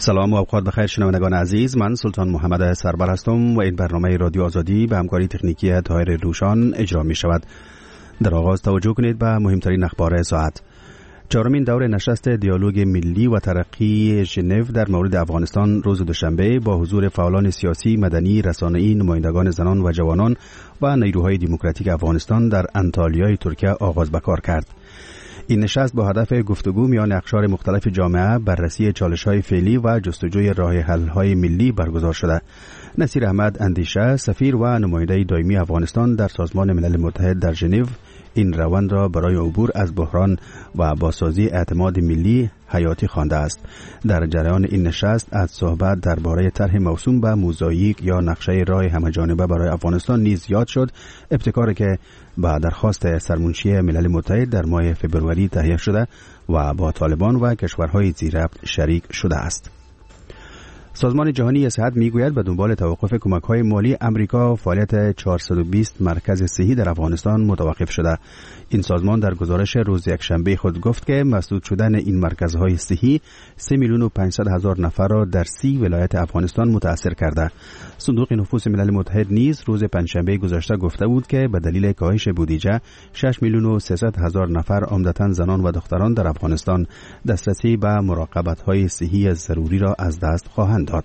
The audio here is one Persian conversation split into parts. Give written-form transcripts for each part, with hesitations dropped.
سلام و اوقات بخیر شنوندگان عزیز، من سلطان محمد سربر هستم و این برنامه رادیو آزادی به همکاری تکنیکی طاهر روشان اجرا می شود. در آغاز توجه کنید به مهمترین اخبار ساعت. چهارمین دور نشست دیالوگ ملی و ترقی ژنو در مورد افغانستان روز دوشنبه با حضور فعالان سیاسی، مدنی، رسانه‌ای، نمایندگان زنان و جوانان و نیروهای دموکراتیک افغانستان در انطالیای ترکیه آغاز به کار کرد. این نشست با هدف گفتگو میان اقشار مختلف جامعه، بررسی چالش‌های فعلی و جستجوی راه حل‌های ملی برگزار شده. نصیر احمد اندیشه، سفیر و نماینده دائمی افغانستان در سازمان ملل متحد در ژنو، این روند را برای عبور از بحران و بازسازی اعتماد ملی حیاتی خوانده است. در جریان این نشست از صحبت درباره طرح موسوم به موزاییک یا نقشه راه همه‌جانبه برای افغانستان نیز یاد شد، ابتکاری که با درخواست سرمنشی ملل متحد در ماه فوریه تهیه شده و با طالبان و کشورهای زیربط شریک شده است. سازمان جهانی صحت میگوید به دنبال توقف کمک‌های مالی امریکا فعالیت 420 مرکز صحی در افغانستان متوقف شده. این سازمان در گزارش روز یکشنبه خود گفت که مسدود شدن این مرکزهای صحی 3,500,000 نفر را در 30 ولایت افغانستان متاثر کرده. صندوق نفوس ملل متحد نیز روز پنجشنبه گذشته گفته بود که به دلیل کاهش بودجه 6,300,000 نفر عمدتاً زنان و دختران در افغانستان دسترسی به مراقبت‌های صحی ضروری را از دست خواهند داد.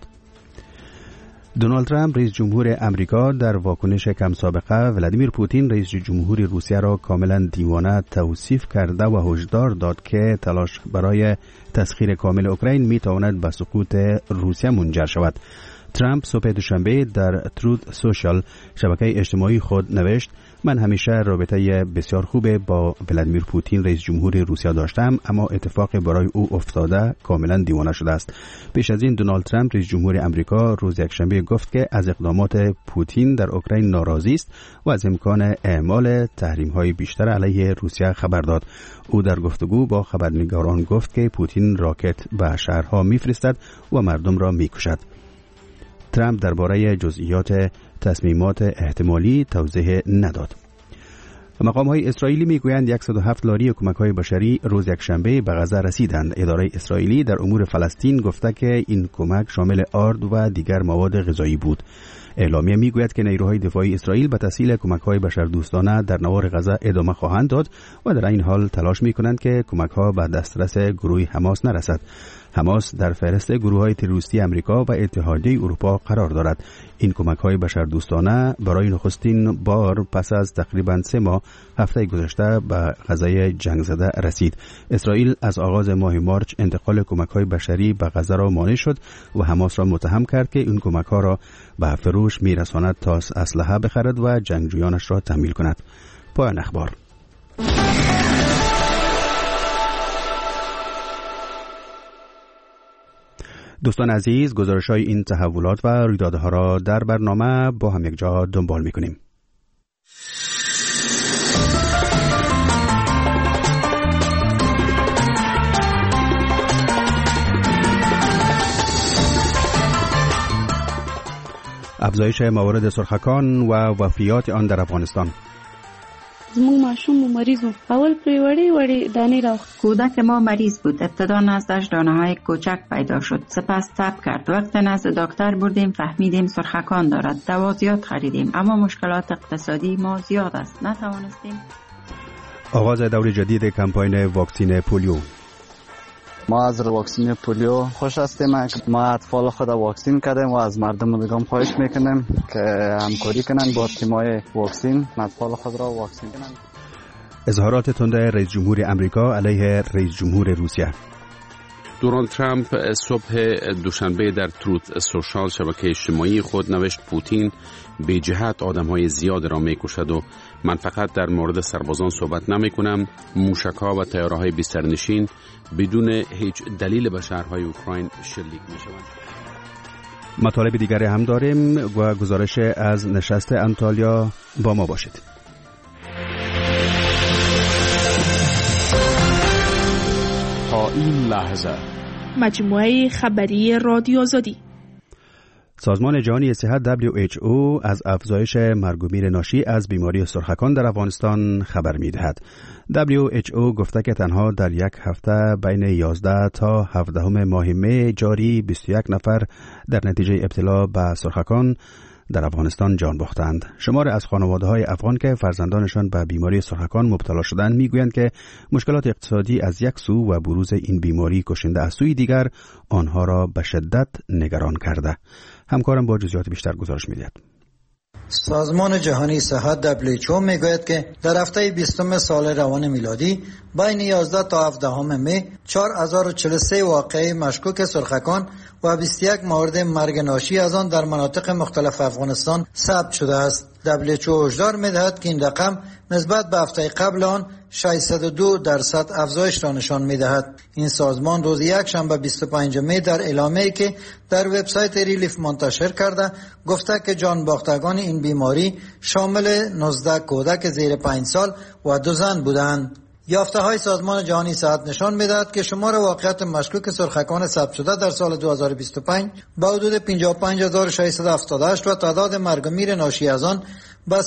دونالد ترامپ رئیس جمهور امریکا در واکنش کم سابقه ولادیمیر پوتین رئیس جمهور روسیه را کاملا دیوانه توصیف کرده و هشدار داد که تلاش برای تسخیر کامل اوکراین میتواند به سقوط روسیه منجر شود. ترامپ صبح دوشنبه در تروت سوشال شبکه اجتماعی خود نوشت: من همیشه رابطه بسیار خوب با ولادیمیر پوتین رئیس جمهور روسیه داشتم، اما اتفاق برای او افتاده کاملا دیوانه شده است. پیش از این دونالد ترامپ رئیس جمهور امریکا روز یکشنبه گفت که از اقدامات پوتین در اوکراین ناراضی است و از امکان اعمال تحریم‌های بیشتر علیه روسیه خبر داد. او در گفتگو با خبرنگاران گفت که پوتین راکت به شهرها می‌فرستد و مردم را می‌کشد. ترامپ درباره جزئیات تصمیمات احتمالی توضیح نداد. مقام‌های اسرائیلی میگویند 107 لاری کمک‌های بشری روز یکشنبه به غزه رسیدند. اداره اسرائیلی در امور فلسطین گفته که این کمک شامل آرد و دیگر مواد غذایی بود. اعلامیه میگوید که نیروهای دفاعی اسرائیل به تسهیل کمک‌های بشردوستانه در نوار غزه ادامه خواهند داد و در این حال تلاش می‌کنند که کمک‌ها به دسترس گروه حماس نرسد. حماس در فهرست گروه‌های تروریستی امریکا و اتحادیه اروپا قرار دارد. این کمک‌های بشردوستانه برای نخستین بار پس از تقریباً 3 ماه هفته گذشته به غزه جنگ زده رسید. اسرائیل از آغاز ماه مارچ انتقال کمک‌های بشری به غزه را مانع شد و حماس را متهم کرد که این کمک‌ها را به فروش می‌رساند تا اسلحه بخرد و جنگجویانش را تحمیل کند. پایان اخبار. دوستان عزیز، گزارش‌های این تحولات و رویدادها را در برنامه با هم یک جا دنبال می‌کنیم. افزایش موارد سرخکان و وفیات آن در افغانستان. زمون ماشوم مریض بود. اول پری وړي دانې راوخت. کودک ما مریض بود. ابتدا نزدش دانه‌های کوچک پیدا شد. سپس تب کرد. وقتی نزد دکتر بردیم فهمیدیم سرخکان دارد. دوا زیاد خریدیم اما مشکلات اقتصادی ما زیاد است. نتوانستیم. آغاز دور جدید کمپاین واکسین پولیو. ما از واکسین پولیو خوش هستیم. ما اطفال خود واکسین کردیم و از مردم دیگه خواهش میکنیم که همکاری کنن با تیم‌های واکسین، اطفال خود را واکسین کنن. اظهارات تند رئیس جمهور امریکا علیه رئیس جمهور روسیه. دونالد ترامپ صبح دوشنبه در تروت سوشال شبکه اجتماعی خود نوشت: پوتین به جهت آدم‌های زیاد را می‌کشد و من فقط در مورد سربازان صحبت نمی‌کنم. موشک‌ها و طیاره‌های بسترنشین بدون هیچ دلیل به شهرهای اوکراین شلیک می‌شوند. مطالب دیگری هم داریم و گزارش از نشست انطالیا. با ما باشید. تا این لحظه مجموعه خبری رادیو آزادی. سازمان جهانی صحت WHO از افزایش مرگ و میر ناشی از بیماری سرخکان در افغانستان خبر می‌دهد. WHO گفته که تنها در یک هفته بین 11 تا 17 ماه می جاری 21 نفر در نتیجه ابتلا به سرخکان در افغانستان جان باختند. شمار از خانواده‌های افغان که فرزندانشان به بیماری سرخکان مبتلا شدند میگویند که مشکلات اقتصادی از یک سو و بروز این بیماری کشنده از سوی دیگر آنها را به شدت نگران کرده. همکارم با جزئیات بیشتر گزارش می‌دهد. سازمان جهانی صحت WHO میگوید که در هفته 20 سال روان میلادی بین 11 تا 17 می 4043 واقعه مشکوک سرخکان و 21 مورد مرگ ناشی از آن در مناطق مختلف افغانستان ثبت شده است. WHO هشدار می‌دهد که این رقم نسبت به هفته قبل آن 602% افزایش را نشان می‌دهد. این سازمان روز یکشنبه 25 می در اعلامیه‌ای که در وبسایت ریلیف منتشر کرده گفته که جان باختگان این بیماری شامل 19 کودک زیر 5 سال و 2 زن بودند. یافته‌های سازمان جهانی صحت نشان می‌دهد که شمار واقعات مشکوک سرخکان ثبت شده در سال 2025 به حدود 55678 و تعداد مرگ و میر ناشی از آن به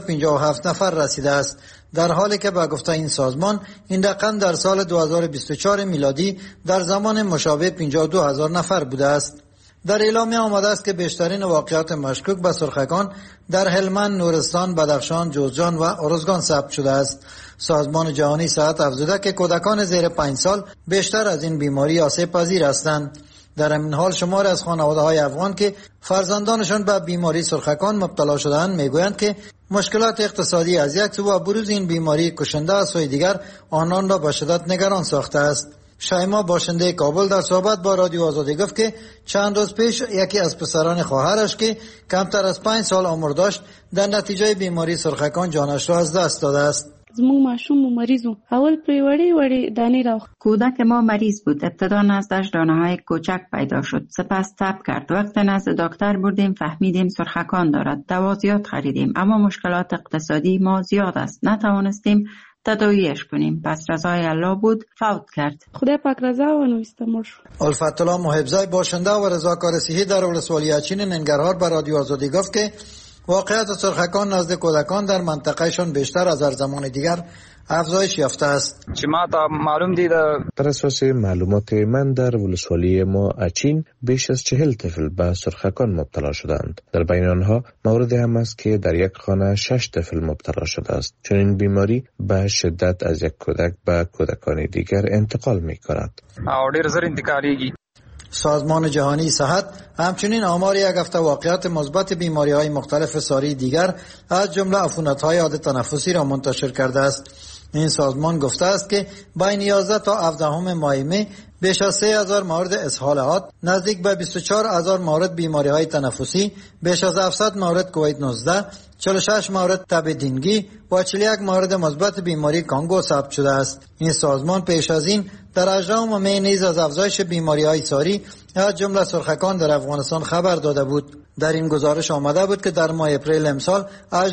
357 نفر رسیده است، در حالی که به گفته این سازمان این رقم در سال 2024 میلادی در زمان مشابه 52000 نفر بوده است. در اعلامیه آمده است که بیشترین واقعات مشکوک به سرخکان در هلمند، نورستان، بدخشان، جوزجان و ارزگان ثبت شده است. سازمان جهانی صحت افزوده که کودکان زیر 5 سال بیشتر از این بیماری آسیب پذیر هستند. در همین حال شمار از خانواده‌های افغان که فرزندانشان به بیماری سرخکان مبتلا شده‌اند میگویند که مشکلات اقتصادی از یک سو و بروز این بیماری کشنده از سوی دیگر آنان را به شدت نگران ساخته است. شایما باشنده کابل در صحبت با رادیو آزادی گفت که چند روز پیش یکی از پسران خواهرش که کمتر از 5 سال عمر داشت در نتیجه بیماری سرخکان جانش را از دست داده است. زموږ ماشوم مریض و اول پرې وړې دانې راوخت. کودک ما مریض بود. ابتدا نزدش دانه‌های کوچک پیدا شد. سپس تب کرد. وقت نزد دکتر بردیم فهمیدیم سرخکان دارد. دوا زیاد خریدیم اما مشکلات اقتصادی ما زیاد است. نتوانستیم تداویش کنیم. پس رضای الله بود فوت کرد. خدای پاک رضا ونویسته مړ شو. الفت الله محبزای باشنده و رضاکار صحی در ولسوالی اچین ننگرهار به رادیو آزادی گفت که واقعیت سرخکان نزد کودکان در منطقهشان بیشتر از هر زمان دیگر افزایش یافته است. چې ما ته معلوم دي بر اساس معلومات من در ولسوالی ما اچین بیش از 40 طفل به سرخکان مبتلا شدند. در بین آنها موردی هم است که در یک خانه 6 طفل مبتلا شده است. چون این بیماری به شدت از یک کودک به کودکان دیگر انتقال می کند. او ډیر زر انتقالیږي. سازمان جهانی صحت همچنین آمار یک هفته واقعات مثبت بیماری‌های مختلف ساری دیگر از جمله عفونت‌های عادی تنفسی را منتشر کرده است. این سازمان گفته است که بین 11 تا 17 ماه می بیش از 3000 مورد اسهال حاد، نزدیک به 24000 مورد بیماری‌های تنفسی، بیش از 700 مورد کووید 19، 46 مورد تب دینگی و 41 مورد مثبت بیماری کانگو ثبت شده است. این سازمان پیش از این در 18 می نیز از افزایش بیماری‌های ساری از جمله سرخکان در افغانستان خبر داده بود. در این گزارش آمده بود که در ماه اپریل امسال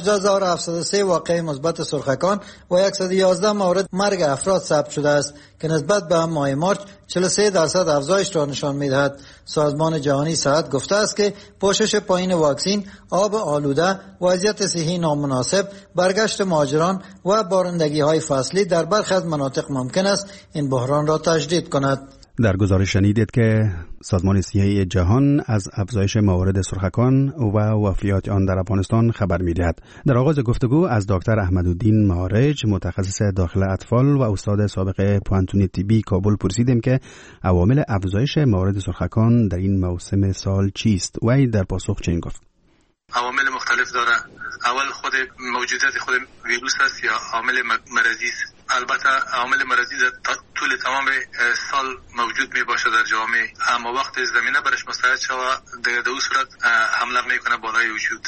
18703 واقعه مثبت سرخکان و 111 مورد مرگ افراد ثبت شده است که نسبت به ماه مارچ 43% افزایش را نشان می‌دهد. سازمان جهانی صحت گفته است که پوشش پایین واکسن، آب آلوده، وضعیت صحی نامناسب، برگشت مهاجران و بارندگی‌های فصلی در برخی از مناطق ممکن است این بحران را تجدید کند. در گزارش شنیدید که سازمان صحی جهان از افزایش موارد سرخکان و وفیات آن در افغانستان خبر می‌دهد. در آغاز گفتگو از دکتر احمدالدین معارج، متخصص داخل اطفال و استاد سابق پوانتون طبی کابل پرسیدیم که عوامل افزایش موارد سرخکان در این موسم سال چیست و این در پاسخ چنین گفت: عوامل مختلف داره. اول خود موجودیت خود ویروس است یا عامل مرضی است. البته عامل مرضی در طول تمام سال موجود می باشه در جامعه، اما وقت زمینه برش مستعد شود در اون صورت حمله میکنه بالای وجود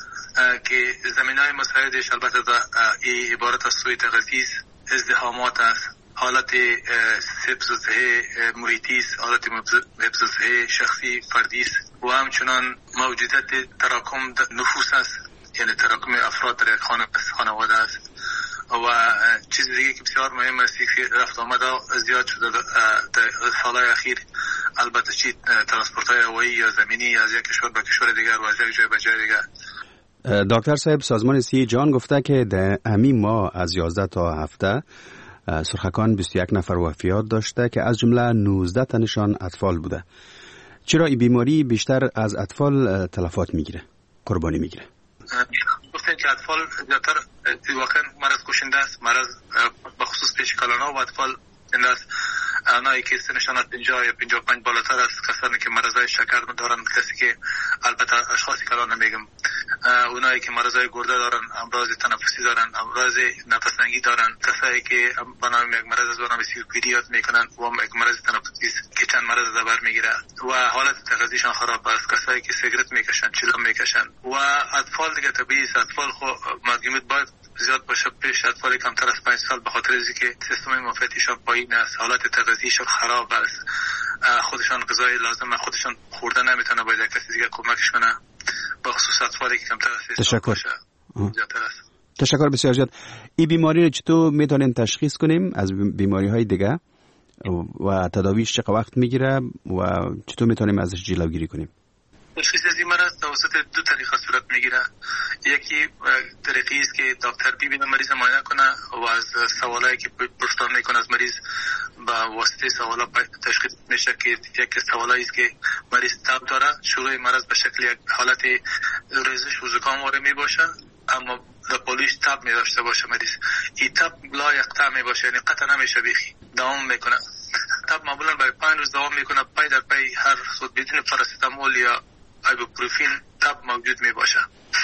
که زمینه‌های مساعدش البته این عبارت از سوء تغذیه، ازدحامات است، حالت حفظ صحه محیطی است، حالت حفظ صحه شخصی فردی است و همچنان موجودیت تراکم نفوس است، یعنی تراکم افراد در یک خانواده است. و چیز دیگه که بسیار مهم است که رفت آمده زیاد شده در سالهای اخیر، البته چی ترانسپورت های هوایی یا زمینی از یک کشور به کشور دیگر و از یک جای به جای دیگر. دکتر صاحب، سازمان صحت جهان گفته که در همین ماه از 11 تا 17 سرخکان 21 نفر وفیات داشته که از جمله 19 تنشان اطفال بوده. چرا این بیماری بیشتر از اطفال تلفات میگیره، قربانی میگیره؟ گفتن که اطفال زیادتر واقعا مرض کشنده است، مرض بخصوص پیشکالانا و اطفال زنده است. اونایی که سنشان از 50 یا 55 بالاتر است، کسانی که مرضای شکر دارن، کسی که البته اشخاصی که الان نمیگم، اونایی که مرضای گرده دارن، امراض تنفسی دارن، امراض نفس‌تنگی دارن، کسایی که بنام یک مرض از بنام COPD یاد میکنن و یک مرض تنفسی که چند مرض در میگیره و حالت تغذیه‌شان خراب است، کسایی که سیگرت میکشن، چلم میکشن و اطفال دیگه طبیعی است. اطفال خو مدیریت باید زیاد باشه پیش اطفال کمتر از 5 سال، به خاطر اینکه سیستم مناعتیشان پایین است، حالت تغذیه‌شان خراب است، خودشان غذای لازم خودشان خوردن نمیتونه، باید کسی دیگه کمکش کنه، به خصوص اطفالی که کمتر از 3 سال باشه. تشکر بسیار زیاد. این بیماری رو چطور میتونیم تشخیص کنیم از بیماری‌های دیگه و تداویش چقدر وقت میگیره و چطور میتونیم ازش جلوگیری کنیم؟ تشخیص از این مرض توسط دو طریقه صورت میگیره. یکی طریقی است که دکتر ببینه مریض معاینه کنه و از سوالایی که پرسان میکنه از مریض با واسطه سوالا تشخیص میشه که یک سوالایی است که مریض تب داره، شروع مرض به شکل یک حالت ریزش و زکام وارد میباشه، اما لپالیش تب می داشته باشه مریض. این تب لا یقطع می باشه، یعنی قطع نمیشه، بیخی دوام میکنه. تب معمولا برای 5 روز دوام میکنه، پای در پای هر صد بدون پاراستامول یا ایبوپروفین تب موجود می باشه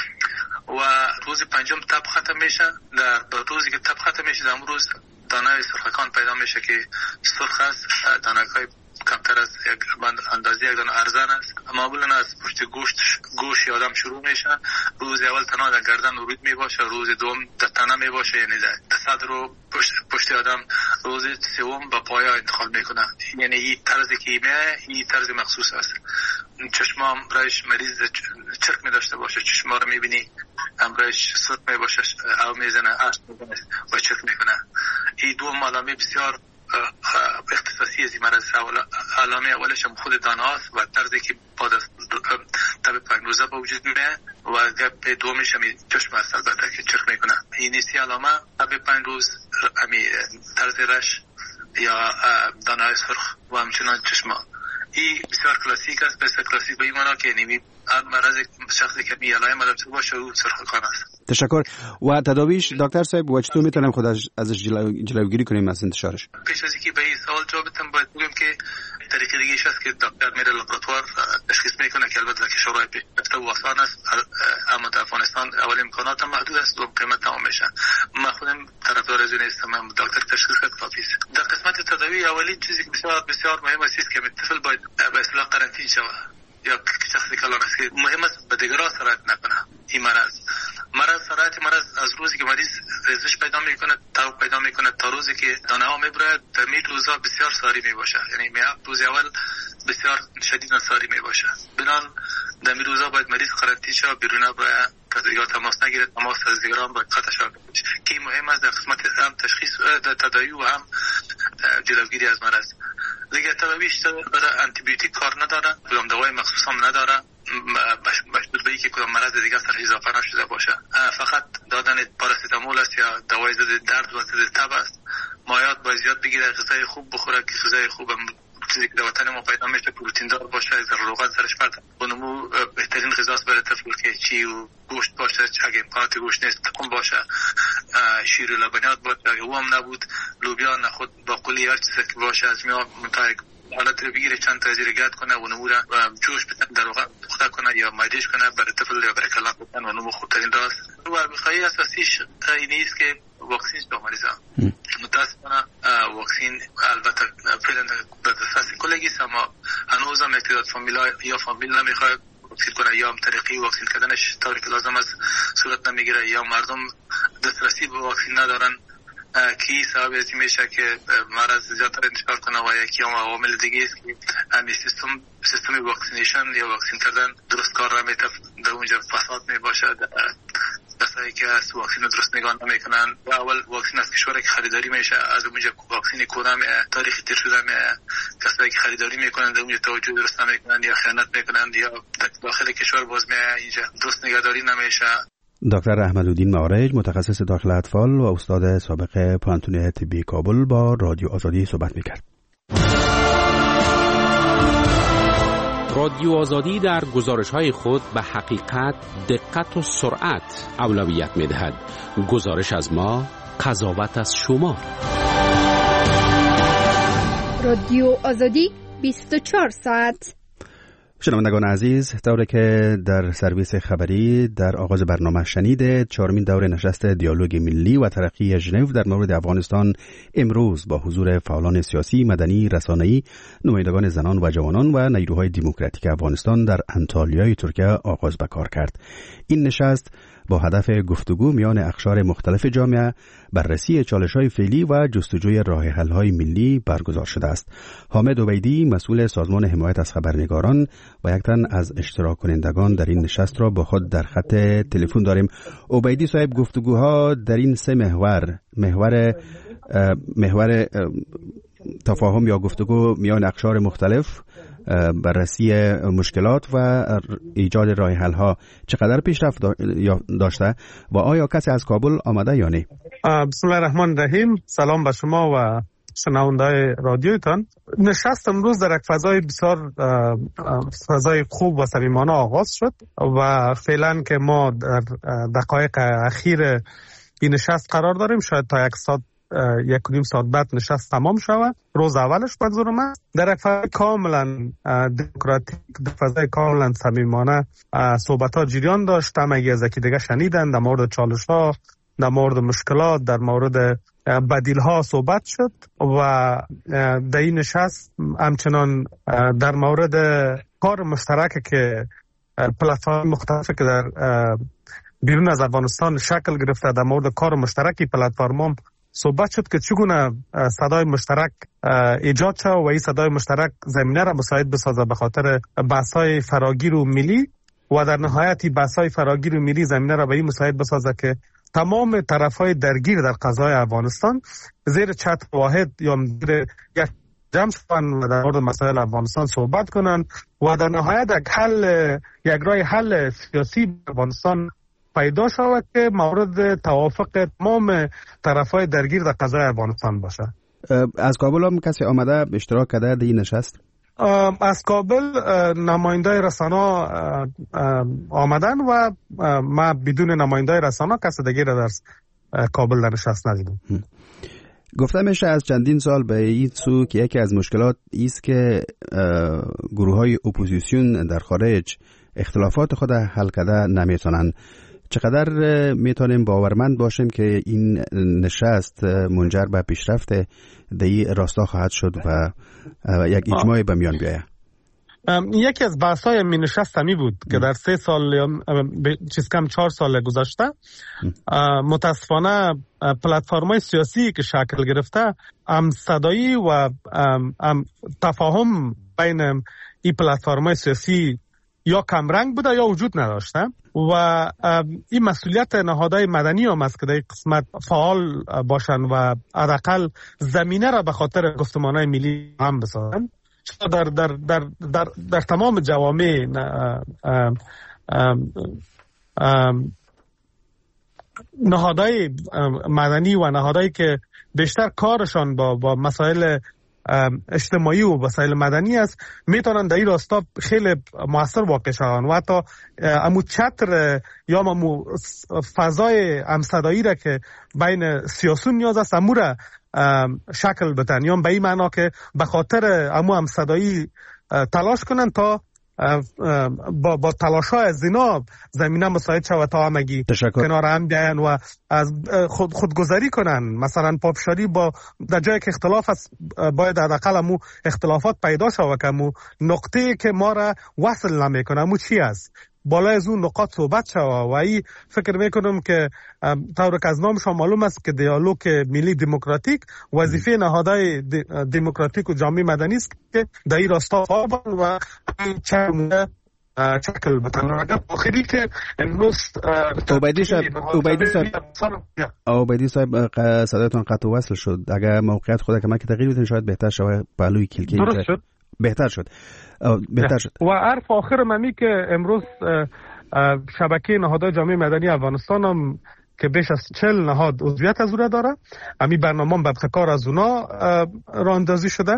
و روز پنجم تب ختم میشه. در روزی که تب ختم میشه، در روز دانه سرخکان پیدا میشه که سرخ است، دانه‌های کمتر از یک اندازه یک دانه ارزان است. معمولا از پشت گوشت آدم شروع میشه. روز اول تنها در گردن ورود می باشه، روز دوم در تنه می باشه، یعنی در صدر و پشت آدم، روز سوم به پایه انتقال میکنه. یعنی این طرزی که این طرز مخصوص است. چشمام رایش مریض چرک می داشته باشه، چشما رو میبینی امرایش سرخ می باشه، او میزنه، اشک میزنه و چرک میکنه. این دو علامه بسیار اختصاصی از این مرض. علامه اولش هم خود دانه است و طرزی که بعد از تب 5 روزه به وجود میاد و گپ دومش هم چشم است، البته که چرک میکنه. این سی علامه تب 5 روز همی طرز رش یا دانه سرخ و همچنان چشما. این بسیار کلاسیک است. بسیار کلاسیک به این معنا که نمی مرض شخصی که می علائم داشته باشه او سرخکان است. تشکر. و تداویش دکتر صاحب و چطور میتونیم خود ازش جلوگیری کنیم از انتشارش؟ پیش از اینکه به این سوال جواب بدم باید بگم که طریقه دیگه است که دکتر میره لابراتوار تشخیص میکنه که البته که شورای پیشرفته و آسان است، اما در افغانستان اول امکانات محدود است و قیمت تمام میشه. من خودم طرفدار از این هستم، دکتر تشخیص کرد کافی است. در قسمت تداوی اولین چیزی که بسیار مهم است که طفل باید به اصطلاح قرنطینه شود یا شخصی کلان است که مهم است به دیگران سرایت نکنه. این سرایت مرض از روزی که مریض ریزش پیدا میکنه تا روزی که دانه ها میبره، در می روزا بسیار ساری میباشه، یعنی روز اول بسیار شدید ساری میباشه. بنان در می روزا باید مریض قرنطینه شود، بیرون بره، یا تماس نگیره، تماس از دیگران باید قطع شود که مهم است در قسمت هم تشخیص تداوی و هم جلوگیری از مرض. دیگه تداویش برای آنتیبیوتیک کار نداره، کدام دوای مخصوص هم نداره، مشبوط به اینکه کدام مرض دیگه سر اضافه نشده باشه. فقط دادن پاراستامول است یا دوای ضد درد و ضد تب است. مایعات باید زیاد بگیره، غذای خوب بخوره که غذای خوب چیزی که در وطن ما پیدا میشه پروتئین دار باشه، ضروریات سرش پرت بنمو بهترین غذاست برای طفل که چی و گوشت باشه، اگه امکانات گوشت نیست تخم باشه، شیر و لبنیات باشه، اگه او هم نبود لوبیا، نخود، باقالی، هر چیزی که باشه از میوه متای حالت رو بگیره، چند تا زیر گرد کنه و نمو را جوش بدن، در واقع پخته کنه یا مایدش کنه برای طفل یا برای کلان بدن و نمو خوبترین راست. و وقایع اساسیش اینه است که واکسین به مریضان. متاسفانه واکسین البته فعلا در دسترس کلگی است، اما هنوز هم تعداد فامیل نمیخواد واکسین کنه یا هم طریقی واکسین کردنش طوری که لازم است صورت نمیگیره یا مردم دسترسی به واکسین ندارن که سبب از این میشه که مرض زیادتر انتشار کنه و یکی هم عوامل دیگه است که همین سیستم واکسینیشن یا واکسین کردن درست کار نمیکنه، در اونجا فساد میباشه، در کسایی که از واکسن درست نگاه نمیکنن و اول واکسن از کشوری که خریداری میشه از اونجا واکسن کرونا تاریخ تیر شده کسایی که خریداری میکنن اونجا توجه درست نمیکنن یا خیانت میکنن یا داخل کشور باز اینجا درست نگهداری نمیشه. دکتر احمدالدین معارج، متخصص داخل اطفال و استاد سابق پانتون طبی کابل، با رادیو آزادی صحبت میکرد. رادیو آزادی در گزارش‌های خود به حقیقت، دقت و سرعت اولویت می‌دهد. گزارش از ما، قضاوت از شما. رادیو آزادی 24 ساعت. شنوندگان عزیز، طوری که در سرویس خبری در آغاز برنامه شنیده، 4مین دور نشست دیالوگ ملی و ترقی ژنو در مورد افغانستان امروز با حضور فعالان سیاسی، مدنی، رسانه‌ای، نمایندگان زنان و جوانان و نیروهای دموکراتیک افغانستان در انطالیای ترکیه آغاز به کار کرد. این نشست با هدف گفتگو میان اقشار مختلف جامعه، بررسی چالش‌های فعلی و جستجوی راه حل‌های ملی برگزار شده است. حامد عبیدی، مسئول سازمان حمایت از خبرنگاران و یک تن از اشتراک کنندگان در این نشست را با خود در خط تلفن داریم. عبیدی صاحب، گفتگوها در این سه محور تفاهم یا گفتگو میان اقشار مختلف، بررسی مشکلات و ایجاد راه حل ها چقدر پیشرفت داشته و آیا کسی از کابل آمده یا نه؟ بسم الله الرحمن الرحیم. سلام به شما و شنونده‌های رادیوتان. نشست امروز در یک فضای بسیار فضای خوب و صمیمانه آغاز شد و فعلا که ما در دقایق اخیر این نشست قرار داریم. شاید تا 1.5 ساعت بعد نشست تمام شود. روز اولش منظورم است در یک فضای کاملا دموکراتیک، در فضای کاملا صمیمانه صحبت‌ها جریان داشت. همگی از یکی دیگه شنیدن در مورد چالش‌ها، در مورد مشکلات، در مورد بدیل‌ها صحبت شد و در این نشست همچنان در مورد کار مشترک که پلتفرم مختلفی که در بیرون از افغانستان شکل گرفته، در مورد کار مشترکی پلتفرم صحبت شد که چگونه صدای مشترک ایجاد شد و این صدای مشترک زمینه را مساعد بسازه به خاطر بحث‌های فراگیر و ملی و در نهایت بحث‌های فراگیر و ملی زمینه را به این مساعد بسازه که تمام طرف‌های درگیر در قضای افغانستان زیر چتر واحد یا زیر یک جمع شوند و در مورد مسائل افغانستان صحبت کنند و در نهایت یک راه حل سیاسی افغانستان پیدا شود که مورد توافق تمام طرف‌های درگیر در قضای افغانستان باشه. از کابل هم کسی آمده اشتراک کرده در این نشست؟ از کابل نماینده رسانه آمدن و ما بدون نماینده رسانه کسی دیگه را در کابل در نشست ندیدم. گفته میشه از چندین سال به این سو که یکی از مشکلات ایست که گروه‌های اپوزیسیون در خارج اختلافات خود حل کرده نمیتونن. چقدر میتونیم باورمند باشیم که این نشست منجر به پیشرفت در این راستا خواهد شد و یک اجماع به میان بیاید؟ یکی از بحث‌های این نشست همی بود که در 3 سال یا چیز کم 4 سال گذشته متاسفانه پلتفرم‌های سیاسی که شکل گرفته هم صدایی و تفاهم بین این پلتفرم‌های سیاسی یا کمرنگ بوده یا وجود نداشته و این مسئولیت نهادهای مدنی هم است که در این قسمت فعال باشن و حداقل زمینه را به خاطر گفتمان‌های ملی هم بسازن. در تمام جوامع نهادهای مدنی و نهادهایی که بیشتر کارشان با مسائل اجتماعی و مسائل مدنی است میتونن در این راستا خیلی موثر واقع شوند و حتی امو چتر یا امو فضای همصدایی را که بین سیاسون نیاز است امو را شکل بدن، یا به این معنا که به خاطر امو همصدایی تلاش کنن تا با تلاش‌های از اینا زمینه مساعد شود تا همگی کنار هم بیاین و از خودگذری کنن. مثلا پافشاری با در جایی که اختلاف است باید حداقل همون اختلافات پیدا شود که همون نقطه‌ای که ما را وصل نمی‌کنه همون چی است، بالای از اون نقاط صحبت شود و این فکر میکنم که طور که از نامش معلوم است که دیالوگ ملی دموکراتیک وظیفه نهادهای دموکراتیک و جامعه مدنی است که در این راستا فعال و چند شکل بتن. آخری که امروز عبیدی صاحب صدایتون قطع وصل شد. اگر موقعیت خود کمک تغییر بدین شاید بهتر شود. پهلوی کلکی درست شد. بهتر شد. و عرف آخر ممی که امروز شبکه نهادهای جامعه مدنی افغانستان هم که بیش از 40 نهاد عضویت از اون داره، امی برنامه بدخکار از اونا راه اندازی شده.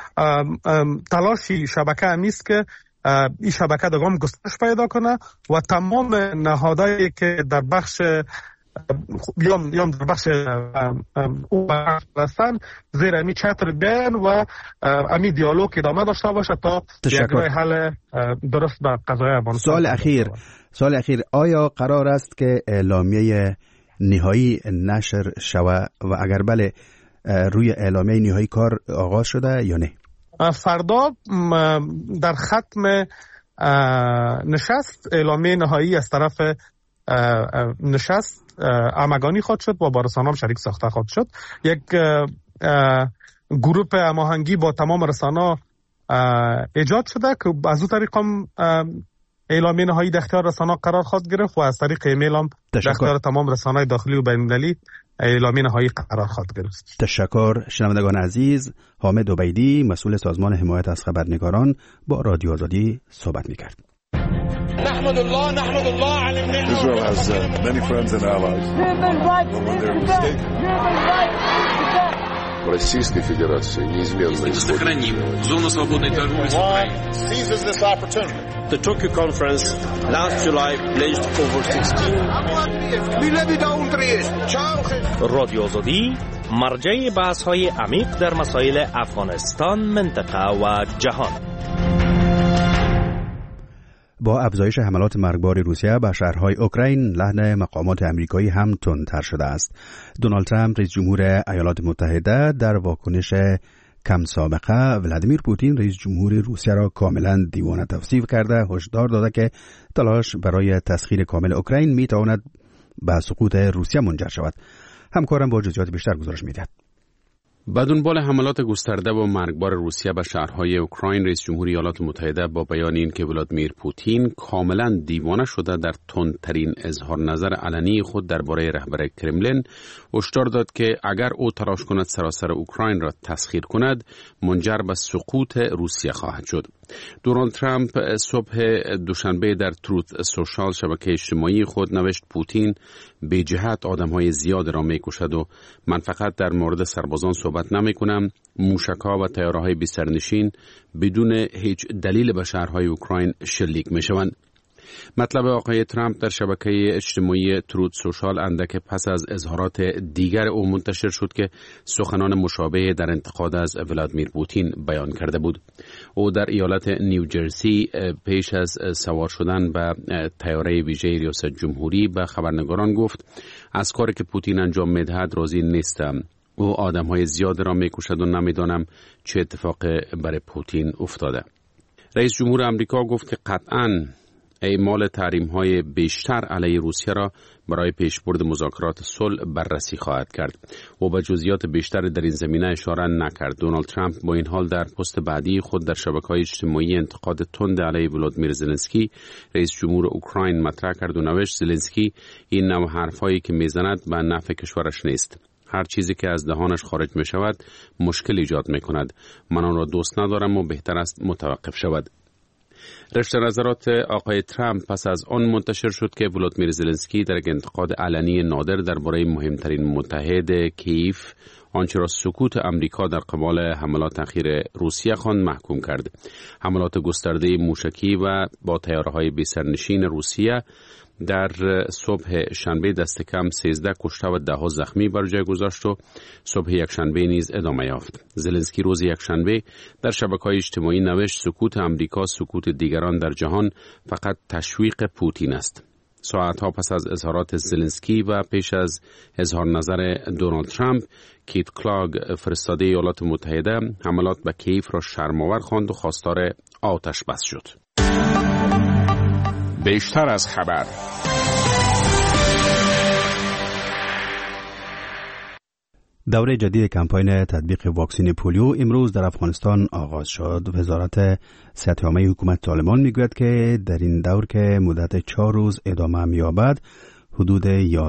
تلاشی شبکه همیست که این شبکه دگام گسترش پیدا کنه و تمام نهادهایی که در بخش یا در بخش او هستن زیر امی چتر بیان و امی دیالوگ ادامه داشته باشه تا یک راه حل درست به قضایای افغانستان. سوال اخیر آیا قرار است که اعلامیه نهایی نشر شود و اگر بله روی اعلامیه نهایی کار آغاز شده یا نه؟ فردا در ختم نشست اعلامیه نهایی از طرف نشست همگانی خواهد شد و با رسانه هم شریک ساخته خواهد شد. یک گروه هماهنگی با تمام رسانه ایجاد شده که از اون طریق هم اعلامیه نهایی در اختیار رسانه قرار خواهد گرفت و از طریق ایمیل هم در اختیار تمام رسانه‌های داخلی و بین‌المللی اعلامیه نهایی قرار خواهد گرفت. تشکر. شنوندگان عزیز، حامد عبیدی مسئول سازمان حمایت از خبرنگاران با رادیو آزادی صحبت می‌کرد. نحمد الله على النعمة. Israel has many friends and allies. Российской Федерации неизменно сохраним зону свободной торговли с Украиной. Seizes this opportunity. The Tokyo conference last July pledged over 16 رادیو آزادی مرجع بحث‌های عمیق در مسائل افغانستان، منطقه و جهان. با افزایش حملات مرگبار روسیه به شهرهای اوکراین، لحن مقامات آمریکایی هم تندتر شده است. دونالد ترامپ رئیس جمهور ایالات متحده در واکنش کم سابقه ولادیمیر پوتین رئیس جمهور روسیه را کاملا دیوانه توصیف کرده، هشدار داده که تلاش برای تسخیر کامل اوکراین می تواند به سقوط روسیه منجر شود. همکارم با جزئیات بیشتر گزارش می‌دهد. با دنبال حملات گسترده و مرگبار روسیه به شهرهای اوکراین، رئیس جمهور ایالات متحده با بیان این که ولادیمیر پوتین کاملا دیوانه شده در تندترین اظهار نظر علنی خود درباره رهبر کرملین هشدار داد که اگر او تلاش کند سراسر اوکراین را تسخیر کند منجر به سقوط روسیه خواهد شد. دونالد ترامپ صبح دوشنبه در تروت سوشال شبکه اجتماعی خود نوشت پوتین به جهت آدم‌های زیاد را می‌کشد و من فقط در مورد سربازان صحبت نمی‌کنم. موشک‌ها و طیاره‌های بی‌سرنشین بدون هیچ دلیل به شهرهای اوکراین شلیک می‌شوند. مطلب آقای ترامپ در شبکه اجتماعی تروت سوشال اندک پس از اظهارات دیگر او منتشر شد که سخنان مشابه در انتقاد از ولادیمیر پوتین بیان کرده بود. او در ایالت نیوجرسی پیش از سوار شدن به طیاره ویژه ریاست جمهوری به خبرنگاران گفت از کاری که پوتین انجام می‌دهد راضی نیستم. او آدم‌های زیاد را می‌کشد و نمی‌دانم چه اتفاق برای پوتین افتاده. رئیس جمهور آمریکا گفت که قطعاً اعمال تحریم‌های بیشتر علیه روسیه را برای پیشبرد مذاکرات صلح بررسی خواهد کرد و به جزئیات بیشتر در این زمینه اشاره نکرد. دونالد ترامپ با این حال در پست بعدی خود در شبکه‌های اجتماعی انتقاد تند علیه ولادیمیر زلنسکی رئیس جمهور اوکراین مطرح کرد و نوشت زلنسکی این نوع حرفایی که میزند به نفع کشورش نیست. هر چیزی که از دهانش خارج می شود مشکل ایجاد می کند. من آن را دوست ندارم و بهتر است متوقف شود. رشته نظرات آقای ترامپ پس از آن منتشر شد که ولادیمیر زلنسکی در انتقاد علنی نادر درباره مهمترین متحد کیف آنچه را سکوت امریکا در قبال حملات اخیر روسیه خواند محکوم کرد. حملات گسترده موشکی و با طیاره‌های بی‌سرنشین روسیه در صبح شنبه دست کم 13 کشته و 10 زخمی بر جای گذاشت و صبح یکشنبه نیز ادامه یافت. زلنسکی روز یکشنبه در شبکه‌های اجتماعی نوشت سکوت امریکا، سکوت دیگران در جهان فقط تشویق پوتین است. ساعتها پس از اظهارات زلنسکی و پیش از اظهار نظر دونالد ترامپ، کیت کلاگ فرستاده ایالات متحده حملات به کیف را شرم‌آور خواند و خواستار آتش بس شد. بیشتر از خبر. دوره جدید کمپاین تطبیق واکسن پولیو امروز در افغانستان آغاز شد. وزارت صحت عامه حکومت طالبان میگوید که در این دور که مدت 4 روز ادامه می‌یابد، حدود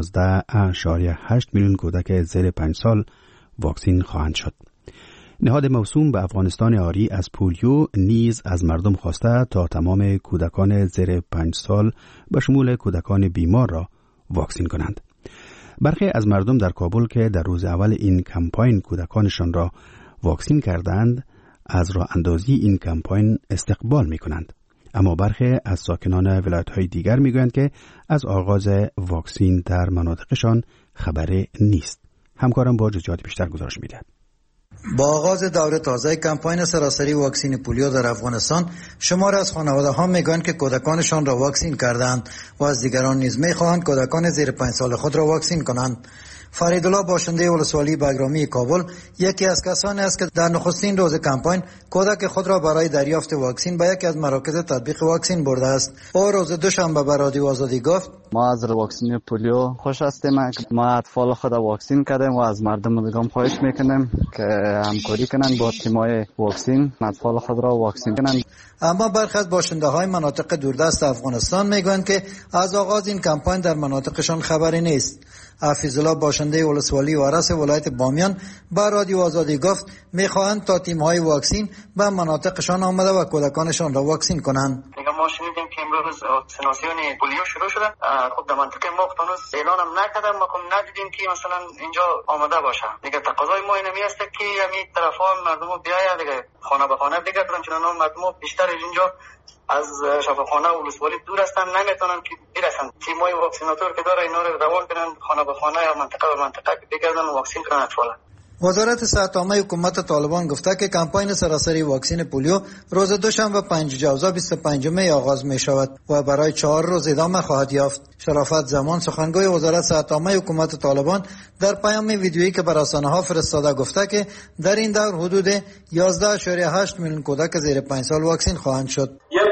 11.8 میلیون کودک زیر 5 سال واکسن خواهند شد. نهاد موسوم به افغانستان عاری از پولیو نیز از مردم خواسته تا تمام کودکان زیر 5 سال به شمول کودکان بیمار را واکسن کنند. برخی از مردم در کابل که در روز اول این کمپاین کودکانشان را واکسن کردند، از راه اندازی این کمپاین استقبال می کنند. اما برخی از ساکنان ولایت‌های دیگر می گویند که از آغاز واکسن در مناطقشان خبری نیست. همکارم با جزئیات بیشتر گزارش می دهد. با آغاز دوره تازه کمپاین سراسری واکسن پولیو در افغانستان، شمار از خانواده‌ها میگویند که کودکانشان را واکسن کردند و از دیگران نیز می‌خواهند کودکان زیر 5 سال خود را واکسن کنند. فریدالله باشنده ولسوالی بگرامی کابل یکی از کسانی است که در نخستین روز کمپاین کودک خود را برای دریافت واکسن به یکی از مراکز تطبیق واکسن برده است. او روز دوشنبه به رادیو آزادی گفت: ما از واکسن پولیو خوش هستیم. ما اطفال خود واکسن کردیم و از مردم دیگه خواهش میکنیم که همکاری کنند با تیم‌های واکسن، اطفال خود را واکسن کنند. اما برخی از باشنده‌های مناطق دوردست افغانستان میگویند که از آغاز این کمپاین در مناطقشان خبری نیست. حفیظالله باشنده ولسوالی وارث ولایت بامیان با رادیو آزادی گفت میخواهند تا تیم‌های واکسن به مناطقشان آمده و کودکانشان را واکسن کنند. ما شنیدیم که امروز واکسیناسیون پولیو شروع شده. خب در منطقه ما هنوز اعلان هم نکردن، ما ندیدیم که مثلا اینجا آماده باشه. دیگه تقاضای ما اینمی است که همین طرفا مردم بیاید دیگه خانه به خانه دیگه چون مردم بیشتر اینجا از شفاخانه و ولسوالی دور هستن، نمیتونن که برسن. تیمای واکسیناتور که داره اینا رو روان کنن خانه به خانه یا منطقه به منطقه که بگردن واکسین کنن اطفال. وزارت صحت عامه حکومت طالبان گفته که کمپاین سراسری واکسن پولیو روز دوشنبه 5 جوزا 25 می آغاز می شود و برای 4 روز ادامه خواهد یافت. شرافت زمان سخنگوی وزارت صحت عامه حکومت طالبان در پیام ویدیویی که بر رسانه‌ها فرستاده گفته که در این دور حدود 11.8 میلیون کودک زیر 5 سال واکسن خواهند شد.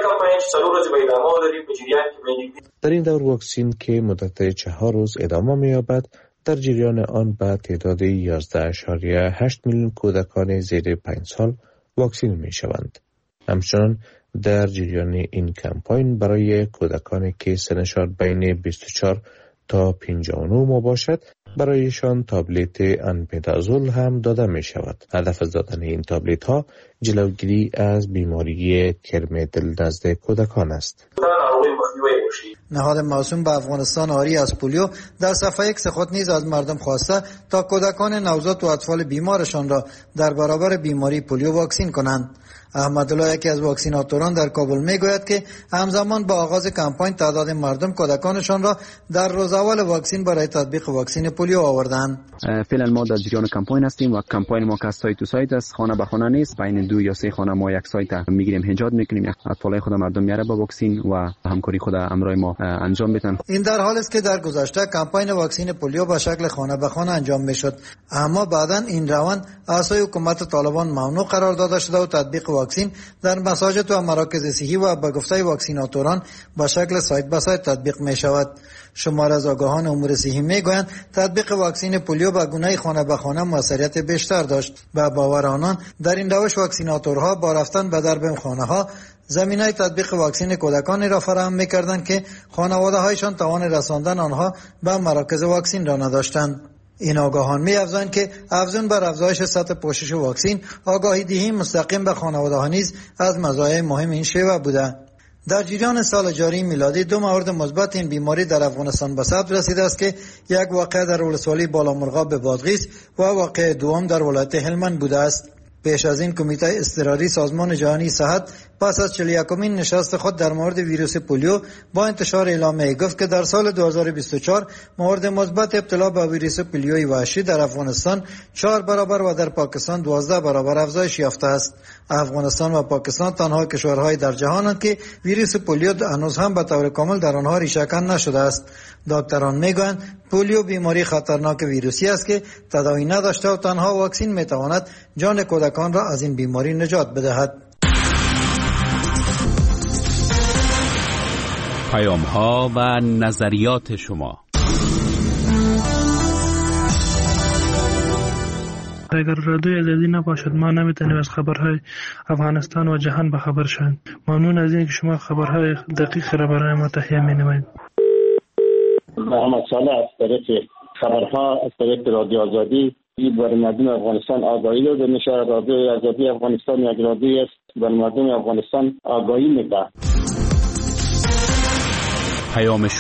در این دور واکسن که مدت 4 روز ادامه می یابد، در جریان آن به تعداد 11.8 میلیون کودکان زیر 5 سال واکسن می شوند. همچنان در جریان این کمپاین برای کودکانی که سنشان بین 24 تا 59 ماه باشد، برایشان تابلت انپیدازول هم داده می شود. هدف از دادن این تابلت ها جلوگیری از بیماری کرم دل نزد کودکان است. نهاد موسوم به افغانستان عاری از پولیو در صفحه ایکس خود نیز از مردم خواسته تا کودکان نوزاد و اطفال بیمارشان را در برابر بیماری پولیو واکسن کنند. احمدالله یکی از واکسیناتوران در کابل میگوید که همزمان با آغاز کمپاین تعداد مردم کودکانشان را در روز اول واکسن برای تطبیق واکسن پولیو آوردند. فعلا ما در جریان کمپاین هستیم و کمپاین ما که سایت تو سایت است، خانه به خانه نیست. بین 2 یا 3 خانه ما یک سایت میگیریم، هجات میکنیم، اطفالای خود مردم میاره با واکسن و همکاری خود همراه ما انجام بدن. این در حالی است که در گذشته کمپاین واکسن پولیو به شکل خانه به خانه انجام میشد، اما بعدا این روند از حکومت طالبان ممنوع قرار داده شده و تطبیق واکسن در مساجد و مراکز صحی و به گفته واکسیناتوران به شکل سایت به سایت تطبیق می شود. شمار از آگاهان امور صحی می گویند تطبیق واکسن پولیو به گونه خانه به خانه موثریت بیشتر داشت. به باور آنان در این روش واکسیناتورها با رفتن به درب خانه ها زمینه تطبیق واکسن کودکانی را فراهم می‌کردند که خانواده‌هایشان توان رساندن آنها به مراکز واکسن را نداشتند. این آگاهان می‌افزایند که افزون بر افزایش سطح پوشش واکسن، آگاهی دهی مستقیم به خانواده‌ها نیز از مزایای مهم این شیوه بوده. در جریان سال جاری میلادی 2 مورد مثبت این بیماری در افغانستان به ثبت رسیده است که یک واقعه در ولسوالی بالامرغاب به بادغیس و واقعه دوم در ولایت هلمند بوده است. پیش از این کمیته اضطراری سازمان جهانی صحت پس از 41مین نشست خود در مورد ویروس پولیو با انتشار اعلامیه گفت که در سال 2024 مورد مثبت ابتلا به ویروس پولیوی وحشی در افغانستان 4 برابر و در پاکستان 12 برابر افزایش یافته است. افغانستان و پاکستان تنها کشورهای در جهانند که ویروس پولیو هنوز هم به طور کامل در آنها ریشه‌کن نشده است. دکتران میگویند پولیو بیماری خطرناک ویروسی است که تداوی نداشته و تنها واکسن میتواند جان کودکان را از این بیماری نجات بدهد. پیام‌ها و نظریات شما. اگر رادیوی آزادی نباشد ما نمیتونیم از خبرهای افغانستان و جهان به خبر شویم. ممنون از اینکه شما خبرهای دقیق را برای ما تهیه می‌نمایید. محمد صالح از طریق خبرها از طریق رادیو آزادی برای مردم افغانستان آگاهی داده میشه. رادیو آزادی افغانستان یک رادیویی است برای مردم افغانستان آگاهی میده.